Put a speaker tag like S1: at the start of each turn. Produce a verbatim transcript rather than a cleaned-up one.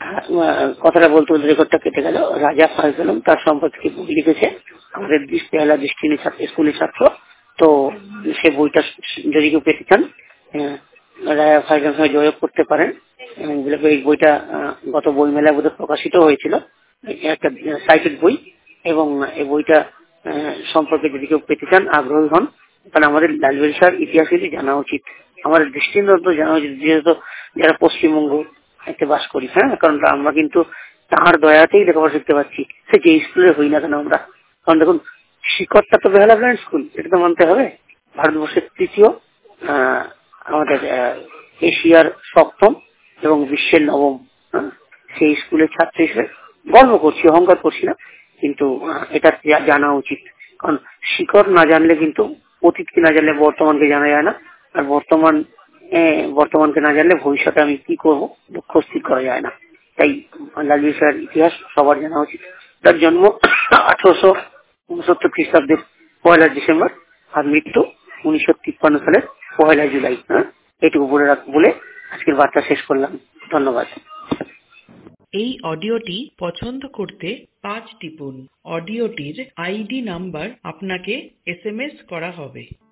S1: কথাটা বলতে বলতে রেকর্ডটা কেটে গেল। রাজা ফয়জল আলম তার সম্পর্কে বই লিখেছে, আমাদের পেয়ালা দৃষ্টিনী স্কুলের ছাত্র। তো সে বইটা যদি কেউ পেতে চান রাজা ফয়জল আলম সঙ্গে যোগাযোগ করতে পারেন। এই বইটা গত বই মেলায় বোধহয় প্রকাশিত হয়েছিল, একটা সাইটেড বই। এবং এই বইটা সম্পর্কে যদি কেউ পেতে চান, আগ্রহী হন, তাহলে আমাদের লালবাড়ী শাহর ইতিহাস যদি জানা উচিত, আমাদের দৃষ্টিনন্দন জানা উচিত, যেহেতু যারা পশ্চিমবঙ্গ এতে বাস করি। হ্যাঁ, কারণ আমরা কিন্তু তাঁর দয়াতেই লেখাপড়া শিখতে পারছি, সে যে স্কুলে হই না কেন আমরা। কারণ দেখুন, শিকড়টা তো বেহালা গ্রান্ড স্কুল, এটা তো মানতে হবে। ভারতবর্ষের তৃতীয়, আহ আমাদের এশিয়ার সপ্তম এবং বিশ্বের নবম সেই স্কুলের ছাত্র হিসেবে গর্ব করছি, অহংকার করছি না, কিন্তু এটা জানা উচিত। কারণ শিকড় না জানলে কিন্তু অতীতকে না জানলে বর্তমানকে জানা যায় না, আর বর্তমান বর্তমানকে না জানলে ভবিষ্যতে আমি কি করবো লক্ষ্য স্থির করা যায় না। তাই লালবাড়ী শাহের ইতিহাস সবার জানা উচিত। তার জন্ম আঠারোশো উনসত্তর খ্রিস্টাব্দের পয়লা ডিসেম্বর, আর মৃত্যু উনিশশো তিপ্পান্ন সালের পয়লা জুলাই। হ্যাঁ, এটুকু বলে রাখ বলে আজকের বার্তা শেষ করলাম। ধন্যবাদ।
S2: এই অডিওটি পছন্দ করতে পাঁচ টিপুন। অডিওটির আইডি নাম্বার আপনাকে এস এম এস করা হবে।